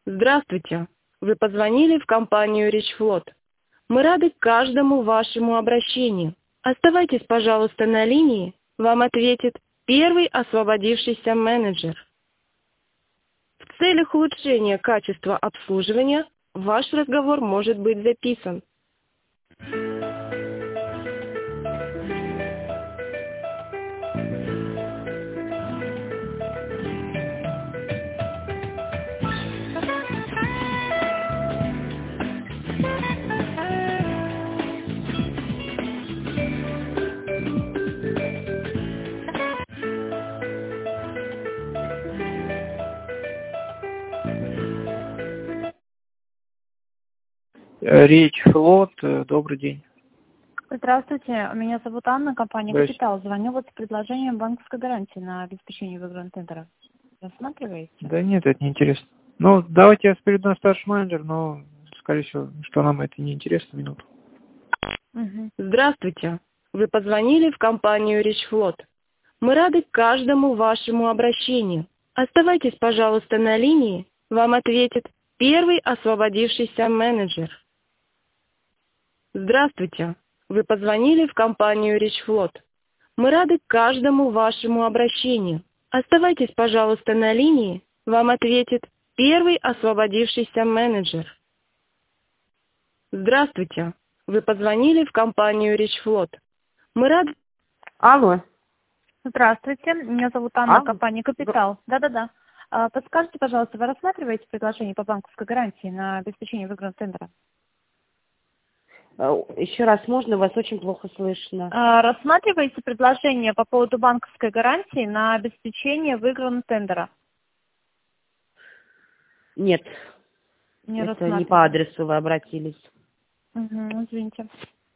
Здравствуйте! Вы позвонили в компанию «Ричфлот». Мы рады каждому вашему обращению. Оставайтесь, пожалуйста, на линии. Вам ответит первый освободившийся менеджер. В целях улучшения качества обслуживания ваш разговор может быть записан. Ричфлот, добрый день. Здравствуйте, меня зовут Анна, компания Здравствуйте. «Капитал». Звоню вот с предложением банковской гарантии на обеспечение выигранных тендеров. Рассматриваете? Да нет, это не интересно. Ну, давайте я перейду на старший менеджер, но, скорее всего, что нам это не интересно, минуту. Здравствуйте! Вы позвонили в компанию «Ричфлот». Мы рады каждому вашему обращению. Оставайтесь, пожалуйста, на линии. Вам ответит первый освободившийся менеджер. Здравствуйте! Вы позвонили в компанию «Ричфлот». Мы рады каждому вашему обращению. Оставайтесь, пожалуйста, на линии. Вам ответит первый освободившийся менеджер. Здравствуйте! Вы позвонили в компанию «Ричфлот». Мы рады... Алло. Здравствуйте, меня зовут Анна, компания «Капитал». Да-да-да. Подскажите, пожалуйста, вы рассматриваете предложение по банковской гарантии на обеспечение выигранного тендера? Еще раз можно? Вас очень плохо слышно. Рассматриваете предложение по поводу банковской гарантии на обеспечение выигранного тендера? Нет, Не это не рассматриваете. по адресу вы обратились. Извините.